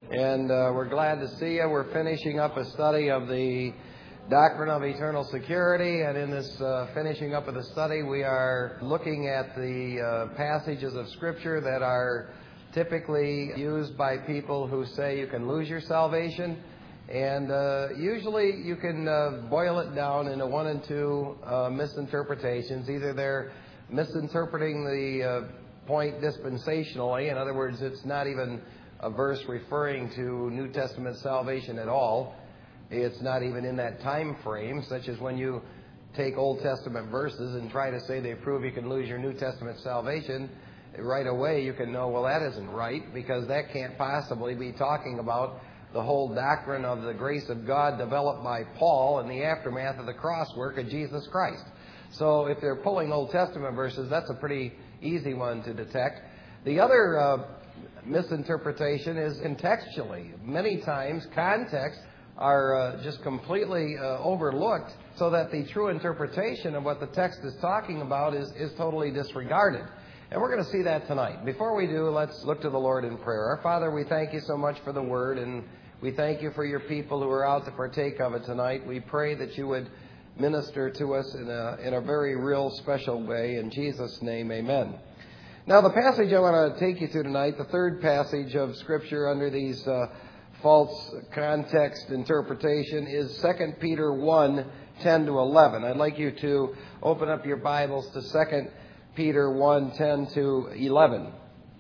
And we're glad to see you. We're finishing up a study of the doctrine of eternal security, and in this finishing up of the study, we are looking at the passages of Scripture that are typically used by people who say you can lose your salvation. And usually you can boil it down into one and two misinterpretations. Either they're misinterpreting the point dispensationally. In other words, it's not even a verse referring to New Testament salvation at all. It's not even in that time frame, such as when you take Old Testament verses and try to say they prove you can lose your New Testament salvation. Right away you can know, well, that isn't right, because that can't possibly be talking about the whole doctrine of the grace of God developed by Paul in the aftermath of the cross work of Jesus Christ. So if they're pulling Old Testament verses, that's a pretty easy one to detect. The other misinterpretation is contextually. Many times contexts are just completely overlooked, so that the true interpretation of what the text is talking about is totally disregarded. And we're going to see that tonight. Before we do, let's look to the Lord in prayer. Our Father, we thank you so much for the Word, and we thank you for your people who are out to partake of it tonight. We pray that you would minister to us in a very real, special way. In Jesus' name, amen. Now, the passage I want to take you to tonight, the third passage of Scripture under these false context interpretation, is 2 Peter 1, 10 to 11. I'd like you to open up your Bibles to 2 Peter 1, 10 to 11.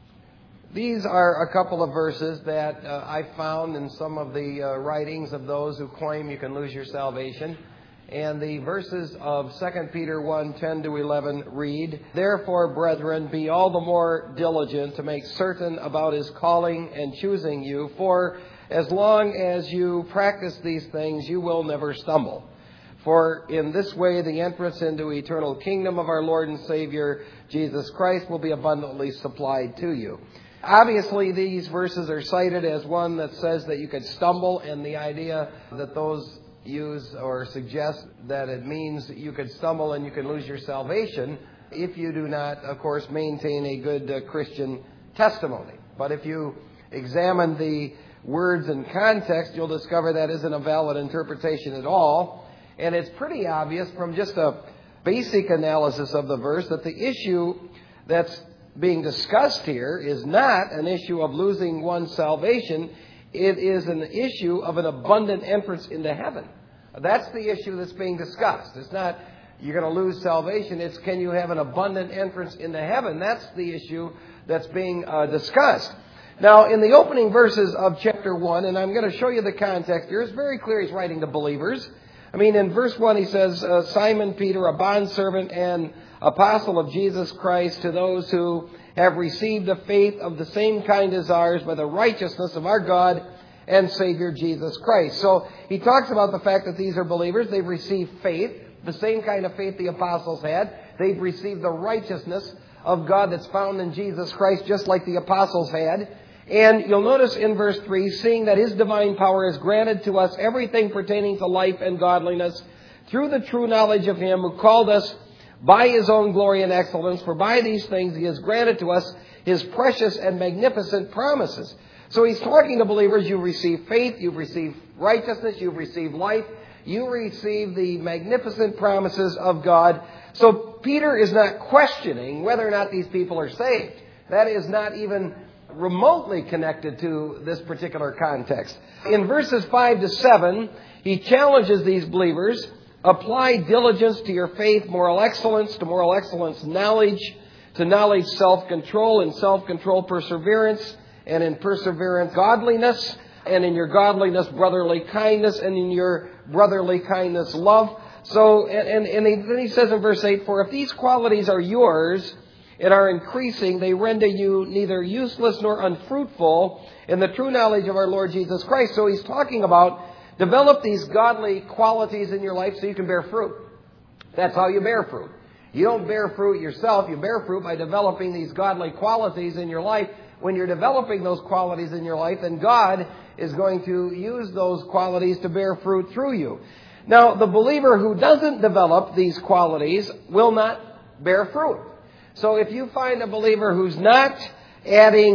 These are a couple of verses that I found in some of the writings of those who claim you can lose your salvation. And the verses of 2 Peter 1, 10 to 11 read, "Therefore, brethren, be all the more diligent to make certain about his calling and choosing you, for as long as you practice these things, you will never stumble. For in this way the entrance into eternal kingdom of our Lord and Savior, Jesus Christ, will be abundantly supplied to you." Obviously, these verses are cited as one that says that you could stumble, and the idea that those use or suggest that it means that you could stumble and you can lose your salvation if you do not, of course, maintain a good Christian testimony. But if you examine the words in context, you'll discover that isn't a valid interpretation at all. And it's pretty obvious from just a basic analysis of the verse that the issue that's being discussed here is not an issue of losing one's salvation. It is an issue of an abundant entrance into heaven. That's the issue that's being discussed. It's not you're going to lose salvation. It's can you have an abundant entrance into heaven? That's the issue that's being discussed. Now, in the opening verses of chapter 1, and I'm going to show you the context here, it's very clear he's writing to believers. I mean, in verse 1 he says, "Simon Peter, a bondservant and apostle of Jesus Christ, to those who have received the faith of the same kind as ours by the righteousness of our God and Savior Jesus Christ." So he talks about the fact that these are believers. They've received faith, the same kind of faith the apostles had. They've received the righteousness of God that's found in Jesus Christ, just like the apostles had. And you'll notice in verse 3, "Seeing that his divine power has granted to us everything pertaining to life and godliness through the true knowledge of him who called us by his own glory and excellence, for by these things he has granted to us his precious and magnificent promises." So he's talking to believers. You've received faith, you've received righteousness, you've received life, you receive the magnificent promises of God. So Peter is not questioning whether or not these people are saved. That is not even remotely connected to this particular context. In verses 5 to 7, he challenges these believers: "Apply diligence to your faith, moral excellence, to moral excellence knowledge, to knowledge self-control, and self-control perseverance, and in perseverance godliness, and in your godliness brotherly kindness, and in your brotherly kindness love." So, and then he says in verse 8, "For if these qualities are yours and are increasing, they render you neither useless nor unfruitful in the true knowledge of our Lord Jesus Christ." So he's talking about develop these godly qualities in your life so you can bear fruit. That's how you bear fruit. You don't bear fruit yourself. You bear fruit by developing these godly qualities in your life. When you're developing those qualities in your life, then God is going to use those qualities to bear fruit through you. Now, the believer who doesn't develop these qualities will not bear fruit. So if you find a believer who's not adding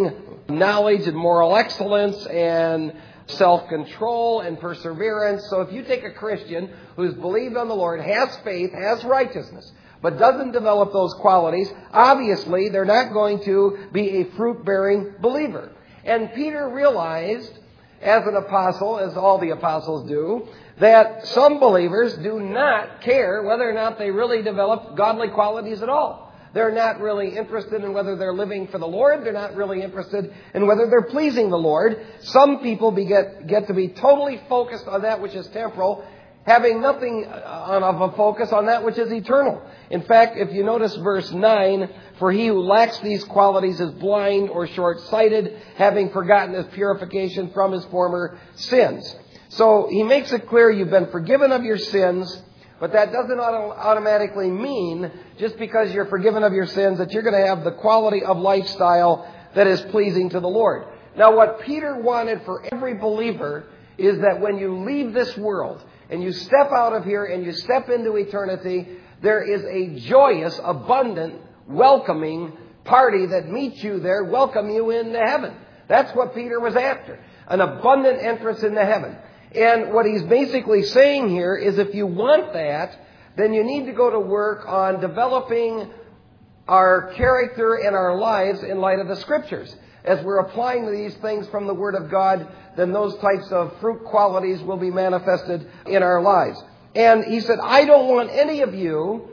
knowledge and moral excellence and self-control and perseverance. So if you take a Christian who's believed on the Lord, has faith, has righteousness, but doesn't develop those qualities, obviously they're not going to be a fruit-bearing believer. And Peter realized, as an apostle, as all the apostles do, that some believers do not care whether or not they really develop godly qualities at all. They're not really interested in whether they're living for the Lord. They're not really interested in whether they're pleasing the Lord. Some people get to be totally focused on that which is temporal, having nothing of a focus on that which is eternal. In fact, if you notice verse 9, for he who lacks these qualities is blind or short-sighted, having forgotten his purification from his former sins. So he makes it clear you've been forgiven of your sins, but that doesn't automatically mean, just because you're forgiven of your sins, that you're going to have the quality of lifestyle that is pleasing to the Lord. Now, what Peter wanted for every believer is that when you leave this world and you step out of here and you step into eternity, there is a joyous, abundant, welcoming party that meets you there, welcome you into heaven. That's what Peter was after, an abundant entrance into heaven. And what he's basically saying here is if you want that, then you need to go to work on developing our character and our lives in light of the Scriptures. As we're applying these things from the Word of God, then those types of fruit qualities will be manifested in our lives. And he said, I don't want any of you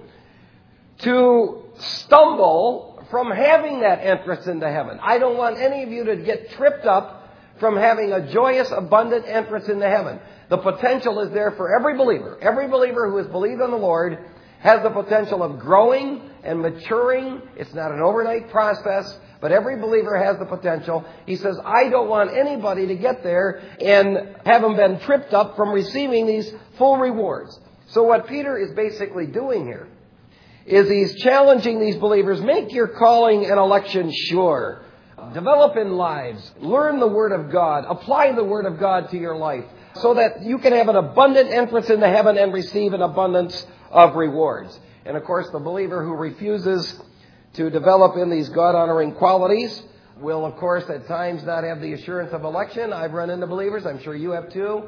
to stumble from having that entrance into heaven. I don't want any of you to get tripped up from having a joyous, abundant entrance into heaven. The potential is there for every believer. Every believer who has believed on the Lord has the potential of growing and maturing. It's not an overnight process, but every believer has the potential. He says, I don't want anybody to get there and have them been tripped up from receiving these full rewards. So what Peter is basically doing here is he's challenging these believers, make your calling and election sure. Develop in lives. Learn the Word of God. Apply the Word of God to your life so that you can have an abundant entrance into heaven and receive an abundance of rewards. And of course, the believer who refuses to develop in these God-honoring qualities will, of course, at times not have the assurance of election. I've run into believers, I'm sure you have too,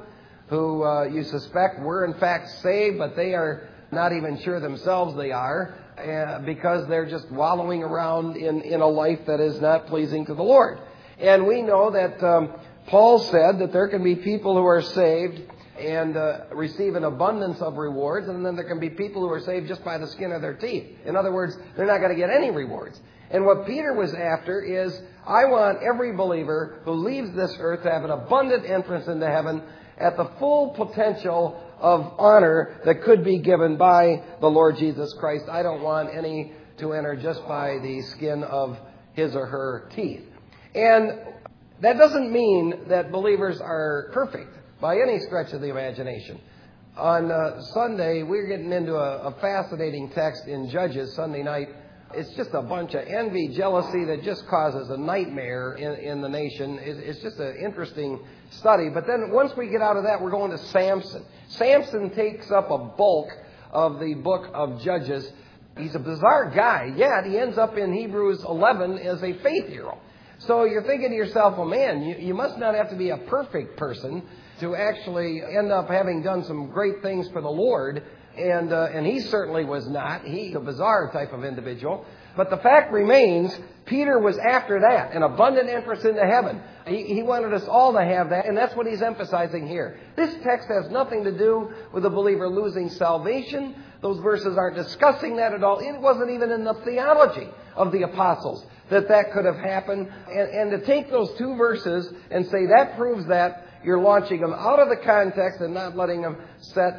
who you suspect were in fact saved, but they are not even sure themselves they are, because they're just wallowing around in a life that is not pleasing to the Lord. And we know that Paul said that there can be people who are saved and receive an abundance of rewards, and then there can be people who are saved just by the skin of their teeth. In other words, they're not going to get any rewards. And what Peter was after is, I want every believer who leaves this earth to have an abundant entrance into heaven at the full potential of honor that could be given by the Lord Jesus Christ. I don't want any to enter just by the skin of his or her teeth. And that doesn't mean that believers are perfect by any stretch of the imagination. On Sunday, we're getting into a fascinating text in Judges Sunday night. It's just a bunch of envy, jealousy that just causes a nightmare in the nation. It's just an interesting study. But then once we get out of that, we're going to Samson. Samson takes up a bulk of the book of Judges. He's a bizarre guy, yet he ends up in Hebrews 11 as a faith hero. So you're thinking to yourself, well, man, you must not have to be a perfect person to actually end up having done some great things for the Lord. And he certainly was not. He's a bizarre type of individual. But the fact remains, Peter was after that, an abundant entrance into heaven. He wanted us all to have that, and that's what he's emphasizing here. This text has nothing to do with a believer losing salvation. Those verses aren't discussing that at all. It wasn't even in the theology of the apostles that could have happened. And to take those two verses and say that proves that, you're launching them out of the context and not letting them set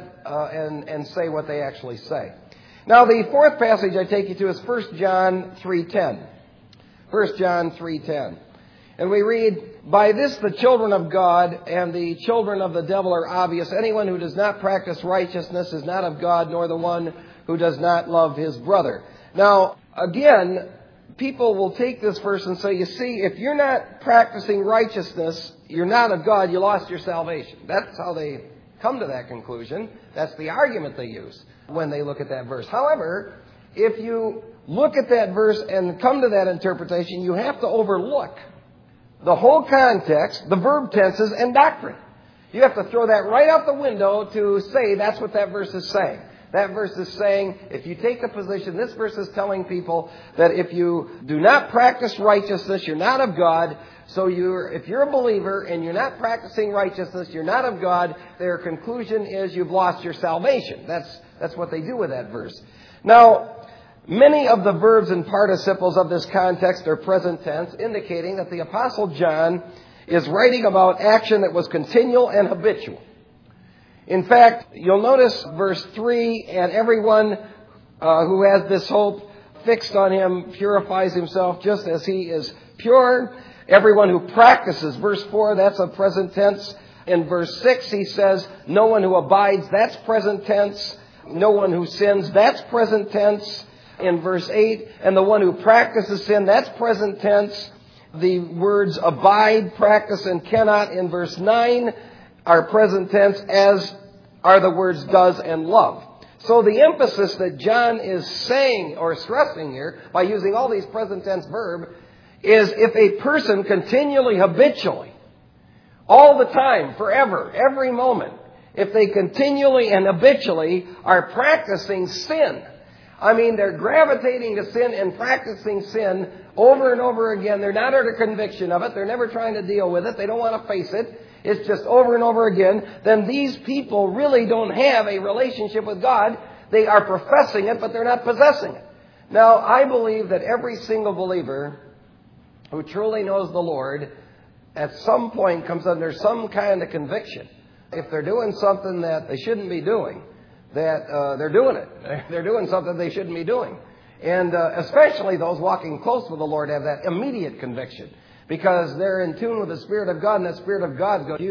and say what they actually say. Now, the fourth passage I take you to is 1 John 3:10. 1 John 3:10. And we read, by this the children of God and the children of the devil are obvious. Anyone who does not practice righteousness is not of God, nor the one who does not love his brother. Now, again, people will take this verse and say, you see, if you're not practicing righteousness, you're not of God, you lost your salvation. That's how they come to that conclusion. That's the argument they use when they look at that verse. However, if you look at that verse and come to that interpretation, you have to overlook the whole context, the verb tenses, and doctrine. You have to throw that right out the window to say that's what that verse is saying. That verse is saying, if you take the position, this verse is telling people that if you do not practice righteousness, you're not of God. So if you're a believer and you're not practicing righteousness, you're not of God, their conclusion is you've lost your salvation. That's what they do with that verse. Now, many of the verbs and participles of this context are present tense, indicating that the Apostle John is writing about action that was continual and habitual. In fact, you'll notice verse 3, and everyone who has this hope fixed on him purifies himself just as he is pure. Everyone who practices, verse 4, that's a present tense. In verse 6, he says, no one who abides, that's present tense. No one who sins, that's present tense. In verse 8, and the one who practices sin, that's present tense. The words abide, practice, and cannot in verse 9 are present tense, as are the words does and love. So the emphasis that John is saying or stressing here by using all these present tense verbs is if a person continually, habitually, all the time, forever, every moment, if they continually and habitually are practicing sin, I mean, they're gravitating to sin and practicing sin over and over again. They're not under conviction of it. They're never trying to deal with it. They don't want to face it. It's just over and over again. Then these people really don't have a relationship with God. They are professing it, but they're not possessing it. Now, I believe that every single believer who truly knows the Lord at some point comes under some kind of conviction. If they're doing something that they shouldn't be doing, that they're doing it. They're doing something they shouldn't be doing. And especially those walking close with the Lord have that immediate conviction, because they're in tune with the Spirit of God, and that Spirit of God goes,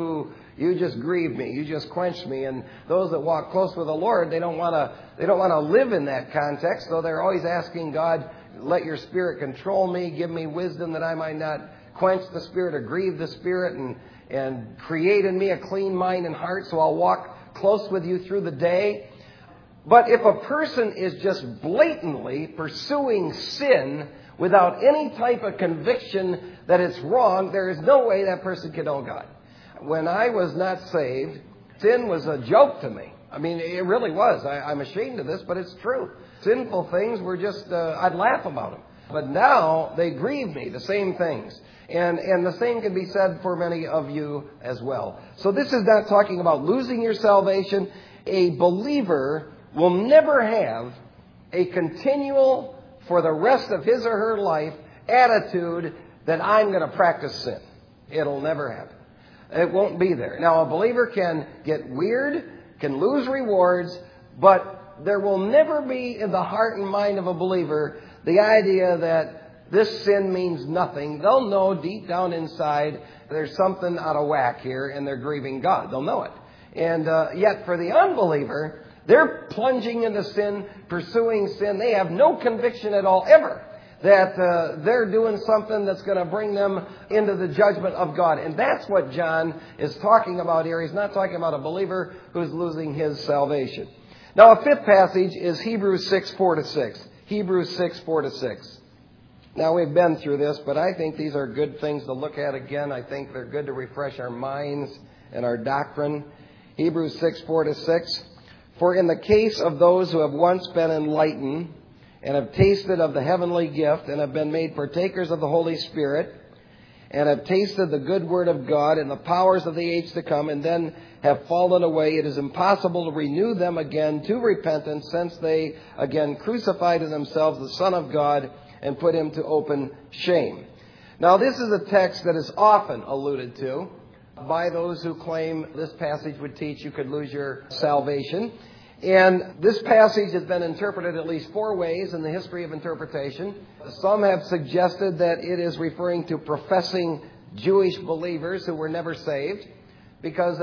you just grieve me, you just quench me. And those that walk close with the Lord, they don't want to live in that context, so they're always asking God, let your Spirit control me, give me wisdom that I might not quench the Spirit or grieve the Spirit, and create in me a clean mind and heart so I'll walk close with you through the day. But if a person is just blatantly pursuing sin without any type of conviction that it's wrong, there is no way that person can know God. When I was not saved, sin was a joke to me. I mean, it really was. I'm ashamed of this, but it's true. Sinful things were just, I'd laugh about them. But now they grieve me, the same things. And the same can be said for many of you as well. So this is not talking about losing your salvation. A believer will never have a continual, for the rest of his or her life, attitude that I'm going to practice sin. It'll never happen. It won't be there. Now, a believer can get weird, can lose rewards, but there will never be in the heart and mind of a believer the idea that this sin means nothing. They'll know deep down inside there's something out of whack here, and they're grieving God. They'll know it. And yet for the unbeliever, they're plunging into sin, pursuing sin. They have no conviction at all, ever, that they're doing something that's going to bring them into the judgment of God. And that's what John is talking about here. He's not talking about a believer who's losing his salvation. Now, a fifth passage is Hebrews 6:4-6. Hebrews 6:4-6. Now, we've been through this, but I think these are good things to look at again. I think they're good to refresh our minds and our doctrine. Hebrews 6:4-6. For in the case of those who have once been enlightened and have tasted of the heavenly gift and have been made partakers of the Holy Spirit and have tasted the good word of God and the powers of the age to come and then have fallen away, it is impossible to renew them again to repentance, since they again crucified in themselves the Son of God and put him to open shame. Now, this is a text that is often alluded to by those who claim this passage would teach you could lose your salvation. And this passage has been interpreted at least 4 ways in the history of interpretation. Some have suggested that it is referring to professing Jewish believers who were never saved. Because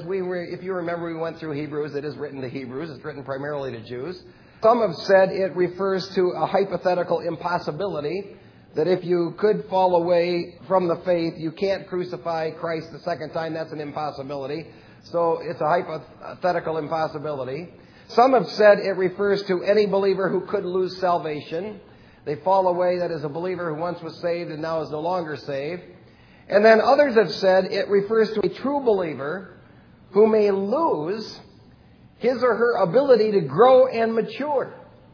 if you remember, we went through Hebrews. It is written to Hebrews. It's written primarily to Jews. Some have said it refers to a hypothetical impossibility, that if you could fall away from the faith, you can't crucify Christ the second time. That's an impossibility. So it's a hypothetical impossibility. Some have said it refers to any believer who could lose salvation. They fall away, that is, a believer who once was saved and now is no longer saved. And then others have said it refers to a true believer who may lose his or her ability to grow and mature.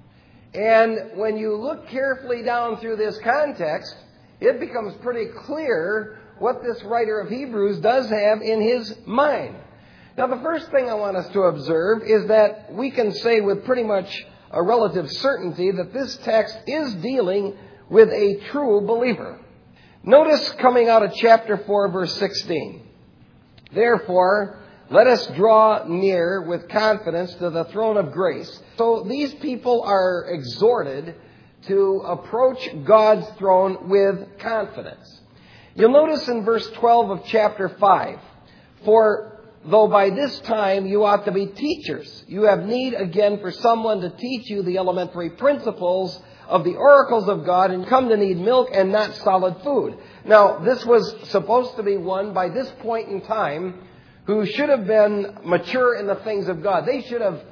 And when you look carefully down through this context, it becomes pretty clear what this writer of Hebrews does have in his mind. Now, the first thing I want us to observe is that we can say with pretty much a relative certainty that this text is dealing with a true believer. Notice coming out of chapter 4, verse 16. Therefore, let us draw near with confidence to the throne of grace. So these people are exhorted to approach God's throne with confidence. You'll notice in verse 12 of chapter 5, for though by this time you ought to be teachers, you have need again for someone to teach you the elementary principles of the oracles of God, and come to need milk and not solid food. Now, this was supposed to be one by this point in time who should have been mature in the things of God. They should have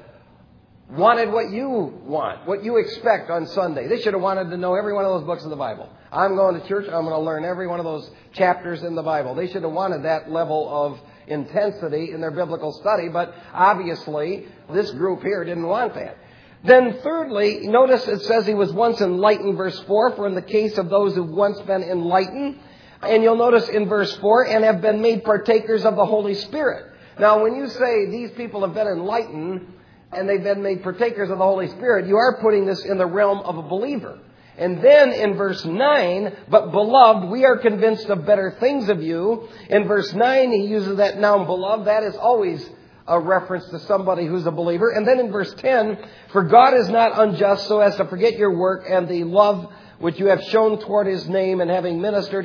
wanted what you want, what you expect on Sunday. They should have wanted to know every one of those books of the Bible. I'm going to church, I'm going to learn every one of those chapters in the Bible. They should have wanted that level of intensity in their biblical study, but obviously this group here didn't want that. Then thirdly, notice it says he was once enlightened, verse 4, for in the case of those who've once been enlightened, and you'll notice in verse 4, and have been made partakers of the Holy Spirit. Now, when you say these people have been enlightened and they've been made partakers of the Holy Spirit, you are putting this in the realm of a believer. And then in verse 9, but beloved, we are convinced of better things of you. In verse 9, he uses that noun beloved. That is always a reference to somebody who's a believer. And then in verse 10, for God is not unjust so as to forget your work and the love which you have shown toward his name, and having ministered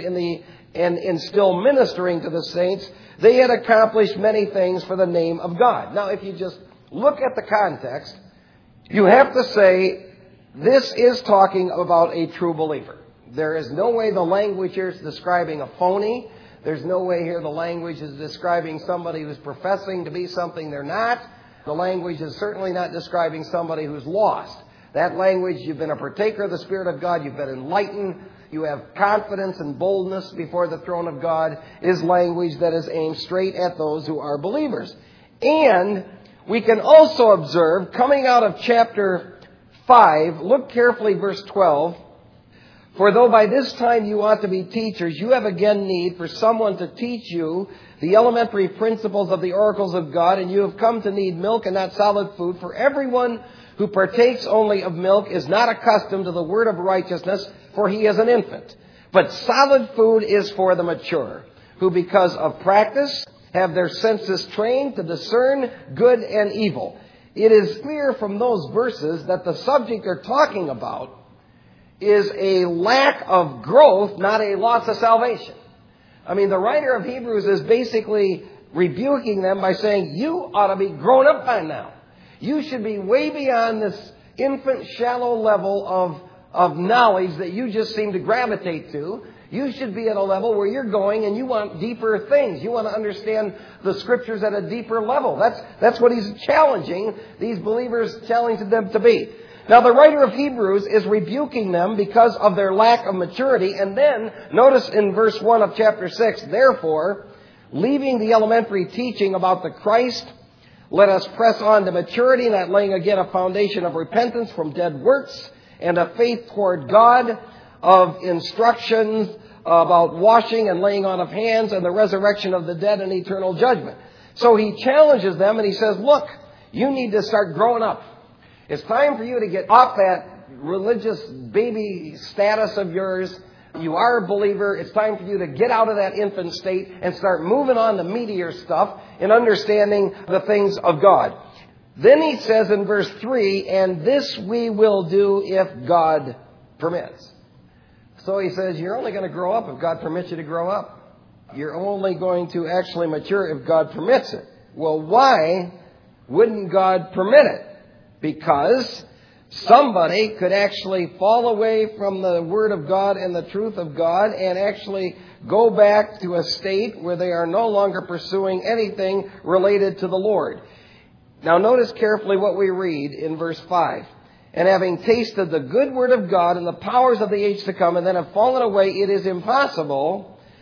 and still ministering to the saints, they had accomplished many things for the name of God. Now, if you just look at the context, you have to say this is talking about a true believer. There is no way the language here is describing a phony. There's no way here the language is describing somebody who's professing to be something they're not. The language is certainly not describing somebody who's lost. That language, you've been a partaker of the Spirit of God, you've been enlightened, you have confidence and boldness before the throne of God, is language that is aimed straight at those who are believers. And we can also observe, coming out of chapter 5, look carefully, verse 12, for though by this time you ought to be teachers, you have again need for someone to teach you the elementary principles of the oracles of God, and you have come to need milk and not solid food. For everyone who partakes only of milk is not accustomed to the word of righteousness, for he is an infant. But solid food is for the mature, who because of practice have their senses trained to discern good and evil. It is clear from those verses that the subject they're talking about is a lack of growth, not a loss of salvation. I mean, the writer of Hebrews is basically rebuking them by saying, you ought to be grown up by now. You should be way beyond this infant, shallow level of knowledge that you just seem to gravitate to. You should be at a level where you're going and you want deeper things. You want to understand the Scriptures at a deeper level. That's what he's challenging these believers, challenging them to be. Now, the writer of Hebrews is rebuking them because of their lack of maturity. And then, notice in verse 1 of chapter 6, therefore, leaving the elementary teaching about the Christ, let us press on to maturity, not laying again a foundation of repentance from dead works and of faith toward God, of instructions about washing and laying on of hands and the resurrection of the dead and eternal judgment. So he challenges them and he says, look, you need to start growing up. It's time for you to get off that religious baby status of yours. You are a believer. It's time for you to get out of that infant state and start moving on to meatier stuff in understanding the things of God. Then he says in verse 3, and this we will do if God permits. So he says, you're only going to grow up if God permits you to grow up. You're only going to actually mature if God permits it. Well, why wouldn't God permit it? Because somebody could actually fall away from the Word of God and the truth of God and actually go back to a state where they are no longer pursuing anything related to the Lord. Now notice carefully what we read in verse 5. And having tasted the good word of God and the powers of the age to come, and then have fallen away, it is impossible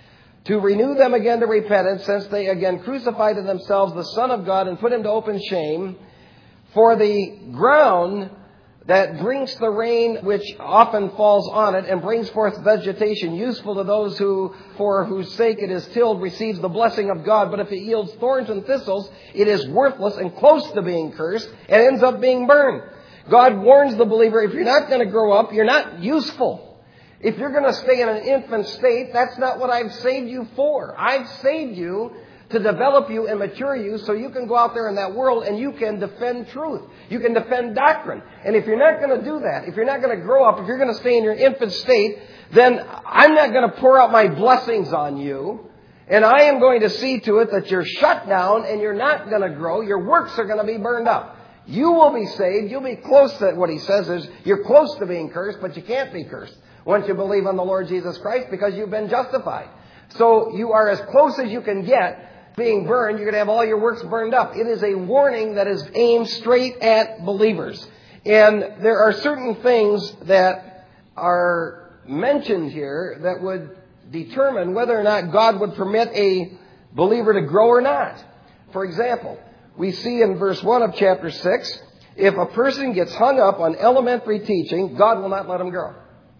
to renew them again to repentance, since they again crucify to themselves the Son of God and put him to open shame. For the ground that drinks the rain which often falls on it and brings forth vegetation useful to those for whose sake it is tilled, receives the blessing of God. But if it yields thorns and thistles, it is worthless and close to being cursed and ends up being burned. God warns the believer, if you're not going to grow up, you're not useful. If you're going to stay in an infant state, that's not what I've saved you for. I've saved you to develop you and mature you so you can go out there in that world and you can defend truth. You can defend doctrine. And if you're not going to do that, if you're not going to grow up, if you're going to stay in your infant state, then I'm not going to pour out my blessings on you. And I am going to see to it that you're shut down and you're not going to grow. Your works are going to be burned up. You will be saved. You'll be close to what he says is you're close to being cursed, but you can't be cursed once you believe on the Lord Jesus Christ because you've been justified. So you are as close as you can get being burned. You're going to have all your works burned up. It is a warning that is aimed straight at believers. And there are certain things that are mentioned here that would determine whether or not God would permit a believer to grow or not. For example, we see in verse 1 of chapter 6, if a person gets hung up on elementary teaching, God will not let him grow.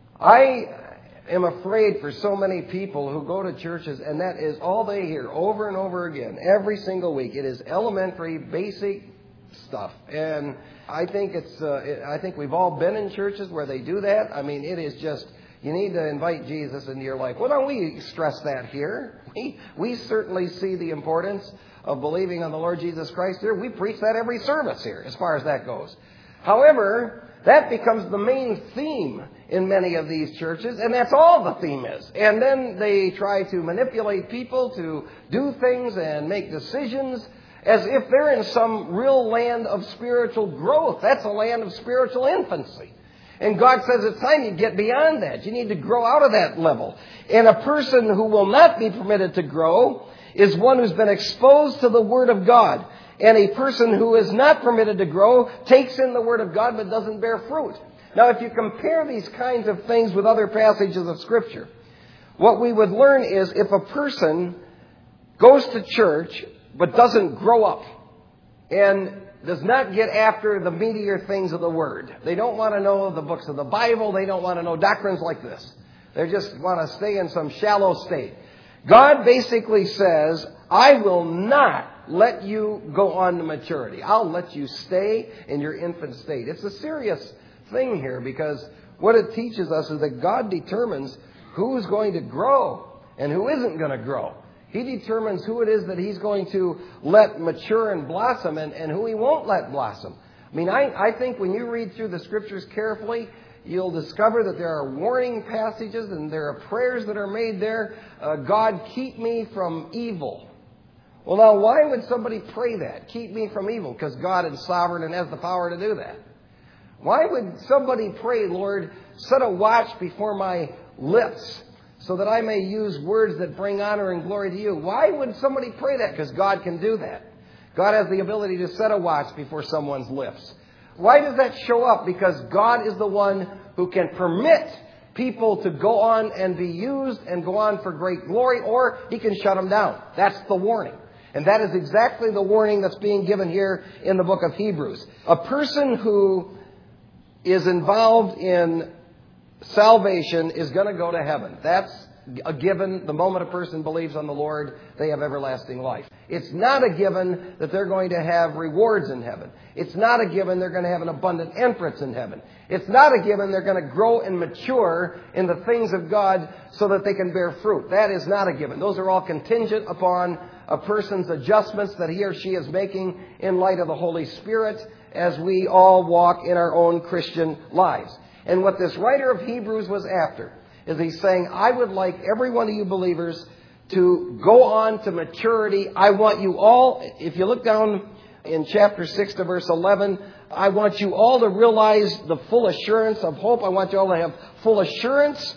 I am afraid for so many people who go to churches, and that is all they hear over and over again, every single week. It is elementary, basic stuff. And I think I think we've all been in churches where they do that. I mean, it is just, you need to invite Jesus into your life. Well, don't we stress that here? We certainly see the importance of believing on the Lord Jesus Christ here. We preach that every service here, as far as that goes. However, that becomes the main theme in many of these churches, and that's all the theme is. And then they try to manipulate people to do things and make decisions as if they're in some real land of spiritual growth. That's a land of spiritual infancy. And God says it's time you get beyond that. You need to grow out of that level. And a person who will not be permitted to grow is one who's been exposed to the Word of God. And a person who is not permitted to grow takes in the Word of God but doesn't bear fruit. Now, if you compare these kinds of things with other passages of Scripture, what we would learn is if a person goes to church but doesn't grow up and does not get after the meatier things of the Word. They don't want to know the books of the Bible. They don't want to know doctrines like this. They just want to stay in some shallow state. God basically says, I will not let you go on to maturity. I'll let you stay in your infant state. It's a serious thing here because what it teaches us is that God determines who's going to grow and who isn't going to grow. He determines who it is that He's going to let mature and blossom and who He won't let blossom. I mean, I think when you read through the Scriptures carefully, you'll discover that there are warning passages and there are prayers that are made there. God, keep me from evil. Well, now, why would somebody pray that? Keep me from evil, because God is sovereign and has the power to do that. Why would somebody pray, Lord, set a watch before my lips so that I may use words that bring honor and glory to you? Why would somebody pray that? Because God can do that. God has the ability to set a watch before someone's lips. Why does that show up? Because God is the one who can permit people to go on and be used and go on for great glory, or He can shut them down. That's the warning. And that is exactly the warning that's being given here in the book of Hebrews. A person who is involved in salvation is going to go to heaven. That's a given. The moment a person believes on the Lord, they have everlasting life. It's not a given that they're going to have rewards in heaven. It's not a given they're going to have an abundant entrance in heaven. It's not a given they're going to grow and mature in the things of God so that they can bear fruit. That is not a given. Those are all contingent upon a person's adjustments that he or she is making in light of the Holy Spirit as we all walk in our own Christian lives. And what this writer of Hebrews was after is he's saying, I would like every one of you believers to go on to maturity. I want you all, if you look down in chapter 6 to verse 11, I want you all to realize the full assurance of hope. I want you all to have full assurance.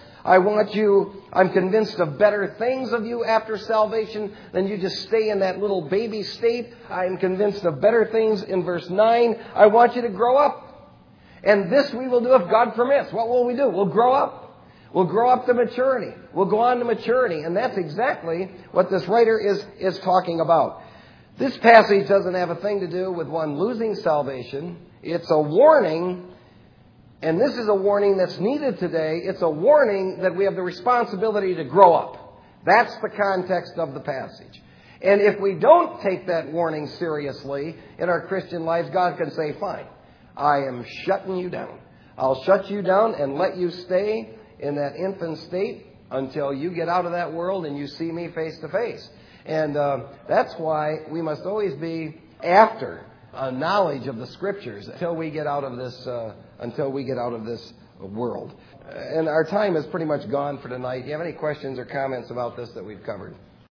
I'm convinced of better things of you after salvation than you just stay in that little baby state. I'm convinced of better things in verse 9. I want you to grow up. And this we will do if God permits. What will we do? We'll grow up. We'll grow up to maturity. We'll go on to maturity. And that's exactly what this writer is talking about. This passage doesn't have a thing to do with one losing salvation. It's a warning, and this is a warning that's needed today. It's a warning that we have the responsibility to grow up. That's the context of the passage. And if we don't take that warning seriously in our Christian lives, God can say, fine, I am shutting you down. I'll shut you down and let you stay in that infant state until you get out of that world and you see me face to face. And that's why we must always be after a knowledge of the Scriptures until we get out of this world. And our time is pretty much gone for tonight. Do you have any questions or comments about this that we've covered?